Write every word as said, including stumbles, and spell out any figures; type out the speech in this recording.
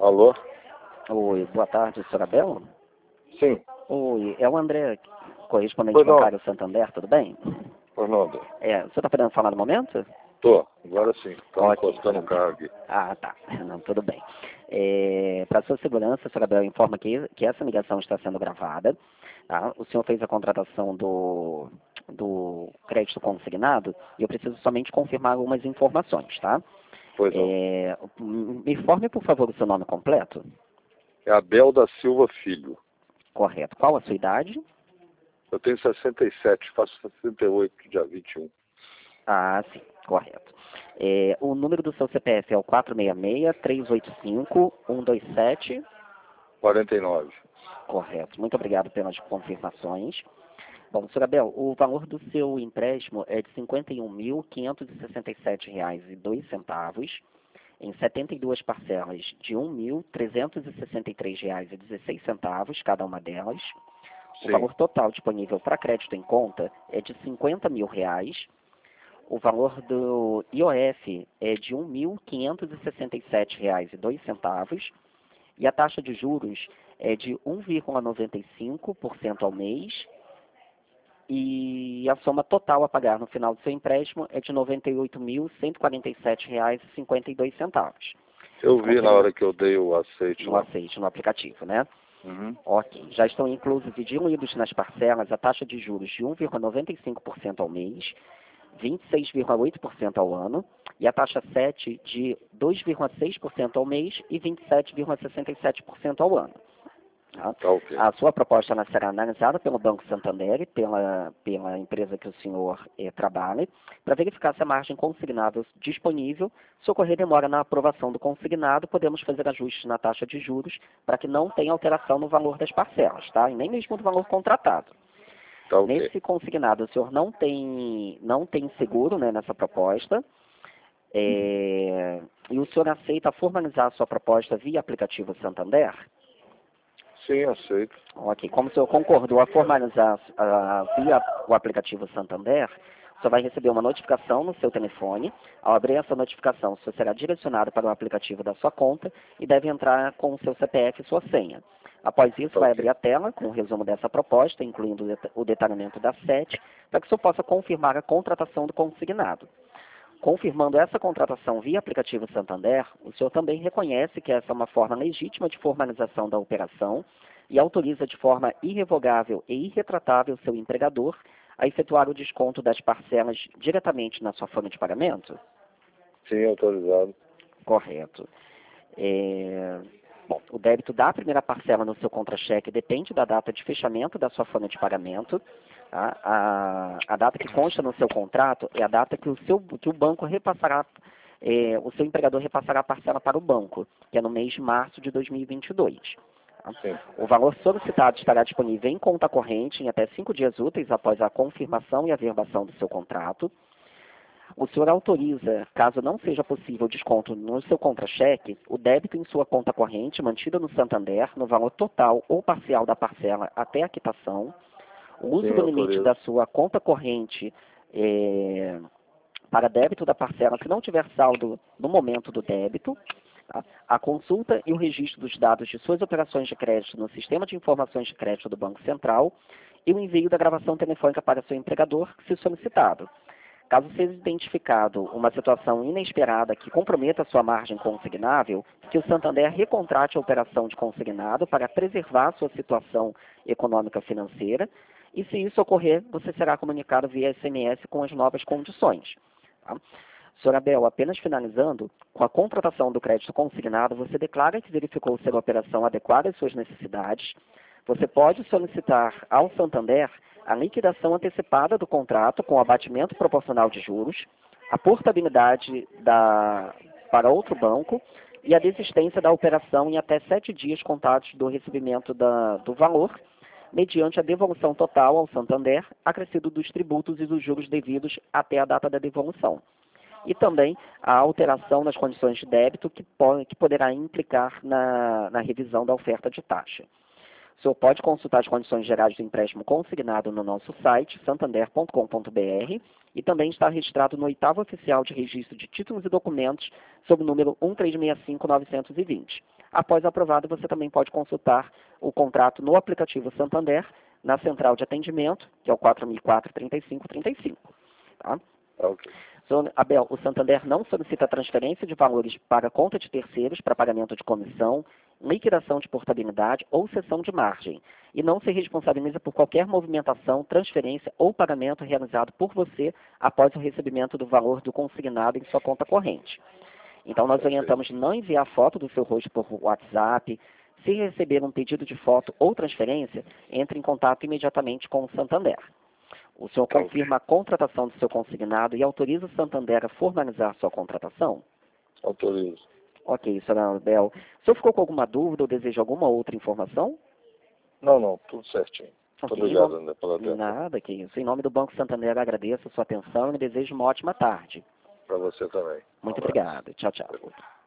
Alô? Oi, boa tarde, senhora Bel? Sim. Oi, é o André, correspondente Pois não. bancário Santander, tudo bem? Pois não, André. É, o senhor está podendo falar no momento? Tô, agora sim. Estamos Ok, encostando o carro aqui. Ah, tá. Não, tudo bem. É, para sua segurança, a senhora Bel informa que, que essa ligação está sendo gravada. Tá? O senhor fez a contratação do, do crédito consignado e eu preciso somente confirmar algumas informações, tá? Pois não. É, me informe, por favor, o seu nome completo. É Abel da Silva Filho. Correto. Qual a sua idade? Eu tenho sessenta e sete, faço sessenta e oito, dia vinte e um. Ah, sim, correto. É, o número do seu C P F é o quatro seis seis, três oito cinco, um dois sete. quarenta e nove. Correto. Muito obrigado pelas confirmações. Bom, senhor Abel, o valor do seu empréstimo é de cinquenta e um mil, quinhentos e sessenta e sete reais e dois centavos, em setenta e duas parcelas de um mil, trezentos e sessenta e três reais e dezesseis centavos, cada uma delas. O Sim. valor total disponível para crédito em conta é de cinquenta mil reais. O valor do I O F é de um mil, quinhentos e sessenta e sete reais e dois centavos e a taxa de juros é de um vírgula noventa e cinco por cento ao mês e a soma total a pagar no final do seu empréstimo é de noventa e oito mil, cento e quarenta e sete reais e cinquenta e dois centavos. Eu vi na hora que eu dei o aceite No lá. aceite, no aplicativo, né? Uhum. Ok. Já estão inclusos e diluídos nas parcelas a taxa de juros de um vírgula noventa e cinco por cento ao mês, vinte e seis vírgula oito por cento ao ano, e a taxa sete de dois vírgula seis por cento ao mês e vinte e sete vírgula sessenta e sete por cento ao ano. Tá? Tá ok. A sua proposta ela será analisada pelo Banco Santander e pela, pela empresa que o senhor eh, trabalha, para verificar se a margem consignável disponível, se ocorrer demora na aprovação do consignado, podemos fazer ajustes na taxa de juros para que não tenha alteração no valor das parcelas, tá? E nem mesmo do valor contratado. Tá ok. Nesse consignado, o senhor não tem, não tem seguro, né, nessa proposta, é, e o senhor aceita formalizar a sua proposta via aplicativo Santander? Sim, aceito. Ok. Como o senhor concordou a formalizar ah, via o aplicativo Santander, o senhor vai receber uma notificação no seu telefone. Ao abrir essa notificação, o senhor será direcionado para o aplicativo da sua conta e deve entrar com o seu C P F e sua senha. Após isso, Tá vai ok. abrir a tela com o resumo dessa proposta, incluindo o deta- o detalhamento da S E T, para que o senhor possa confirmar a contratação do consignado. Confirmando essa contratação via aplicativo Santander, o senhor também reconhece que essa é uma forma legítima de formalização da operação e autoriza de forma irrevogável e irretratável seu empregador a efetuar o desconto das parcelas diretamente na sua folha de pagamento? Sim, autorizado. Correto. É, Bom, o débito da primeira parcela no seu contra-cheque depende da data de fechamento da sua folha de pagamento. Tá? A, a data que consta no seu contrato é a data que o, seu, que o banco repassará, é, o seu empregador repassará a parcela para o banco, que é no mês de março de dois mil e vinte e dois. Tá? Sim. O valor solicitado estará disponível em conta corrente em até cinco dias úteis após a confirmação e averbação do seu contrato. O senhor autoriza, caso não seja possível desconto no seu contra-cheque, o débito em sua conta corrente mantida no Santander no valor total ou parcial da parcela até a quitação, o uso Sim, do limite autorizo. da sua conta corrente eh, para débito da parcela se não tiver saldo no momento do débito, tá? A consulta e o registro dos dados de suas operações de crédito no Sistema de Informações de Crédito do Banco Central e o envio da gravação telefônica para seu empregador, se solicitado. Caso seja identificado uma situação inesperada que comprometa a sua margem consignável, que o Santander recontrate a operação de consignado para preservar sua situação econômica financeira, e se isso ocorrer, você será comunicado via S M S com as novas condições. Tá? senhor Abel, apenas finalizando, com a contratação do crédito consignado, você declara que verificou ser a operação adequada às suas necessidades. Você pode solicitar ao Santander a liquidação antecipada do contrato com abatimento proporcional de juros, a portabilidade da, para outro banco e a desistência da operação em até sete dias contados do recebimento da, do valor, mediante a devolução total ao Santander, acrescido dos tributos e dos juros devidos até a data da devolução. E também a alteração nas condições de débito que, pode, que poderá implicar na, na revisão da oferta de taxa. O senhor pode consultar as condições gerais do empréstimo consignado no nosso site, santander ponto com ponto br, e também está registrado no oitavo oficial de registro de títulos e documentos, sob o número um três seis cinco nove dois zero. Após aprovado, você também pode consultar o contrato no aplicativo Santander, na central de atendimento, que é o quatro mil e quatro, trinta e cinco, trinta e cinco. Tá? Ok. So, Abel, o Santander não solicita transferência de valores para conta de terceiros para pagamento de comissão, liquidação de portabilidade ou cessão de margem, e não se responsabiliza por qualquer movimentação, transferência ou pagamento realizado por você após o recebimento do valor do consignado em sua conta corrente. Então, nós orientamos não enviar foto do seu rosto por WhatsApp. Se receber um pedido de foto ou transferência, entre em contato imediatamente com o Santander. O senhor confirma a contratação do seu consignado e autoriza o Santander a formalizar sua contratação? Autorizo. Ok, senhora Abel. O senhor ficou com alguma dúvida ou deseja alguma outra informação? Não, não, tudo certinho. Muito Ok, obrigado, bom, André, pela atenção. nada, que isso. Em nome do Banco Santander, agradeço a sua atenção e desejo uma ótima tarde. Para você também. Muito Um abraço. obrigado. Tchau, tchau.